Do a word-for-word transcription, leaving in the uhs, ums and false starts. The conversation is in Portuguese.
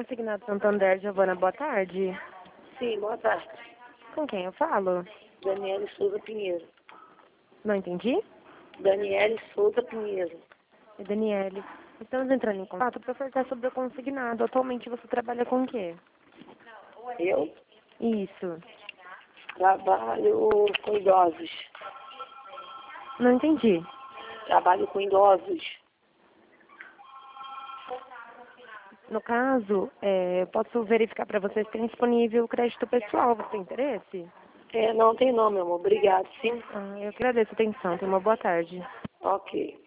Consignado Santander, Giovana, boa tarde. Sim, boa tarde. Com quem eu falo? Daniele Souza Pinheiro. Não entendi? Daniele Souza Pinheiro. É Daniele. Estamos entrando em contato para ofertar sobre o consignado. Atualmente você trabalha com o quê? Eu Isso. trabalho com idosos. Não entendi. Trabalho com idosos. No caso, é, eu posso verificar para vocês se tem disponível o crédito pessoal. Você tem interesse? É, não tem nome, amor. Obrigado, sim. Ah, eu agradeço a atenção. Tenha uma boa tarde. Ok.